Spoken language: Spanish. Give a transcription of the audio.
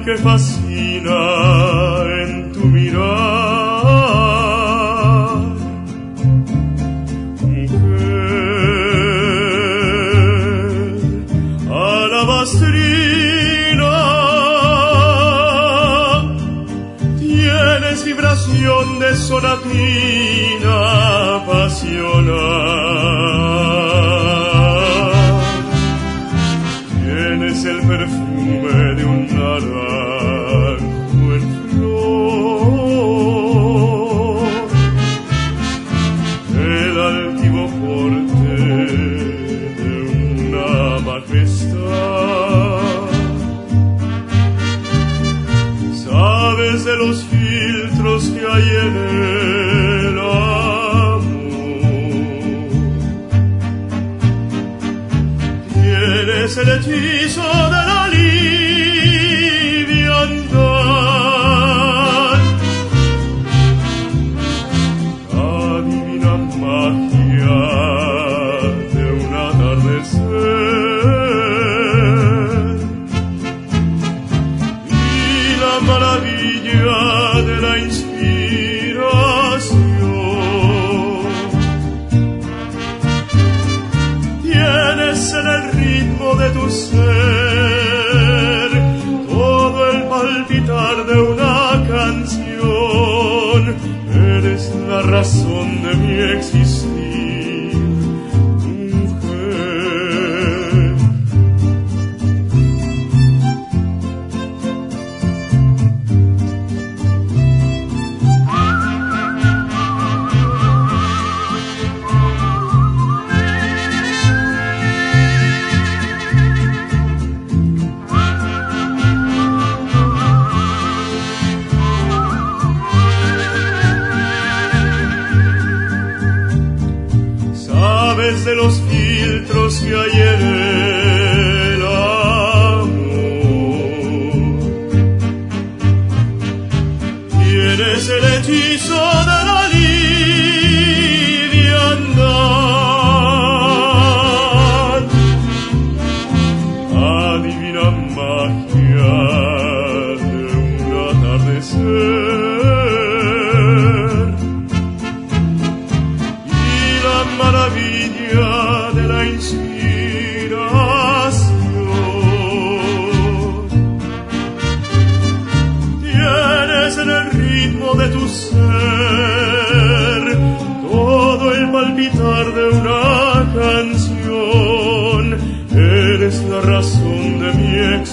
que fascina en tu mirar. Mujer alabastrina, tienes vibración de sonatina pasional. Tienes el perfume de un naranjo en flor, el altivo porte de una majestad. Sabes de los filtros que hay en el amor, tienes el hechizo de la liviandad, la divina magia de un atardecer y la maravilla de la inspiración. Tienes en el ritmo de tu ser todo el palpitar de una canción. Eres la razón de mi existir, mujer. Sabes de los filtros que hay en el amor, tienes el hechizo de la liviandad, la divina magia de un atardecer y la maravilla de la inspiración. Tienes en el ritmo de tu ser todo el palpitar de una canción. Eres la razón de mi existir.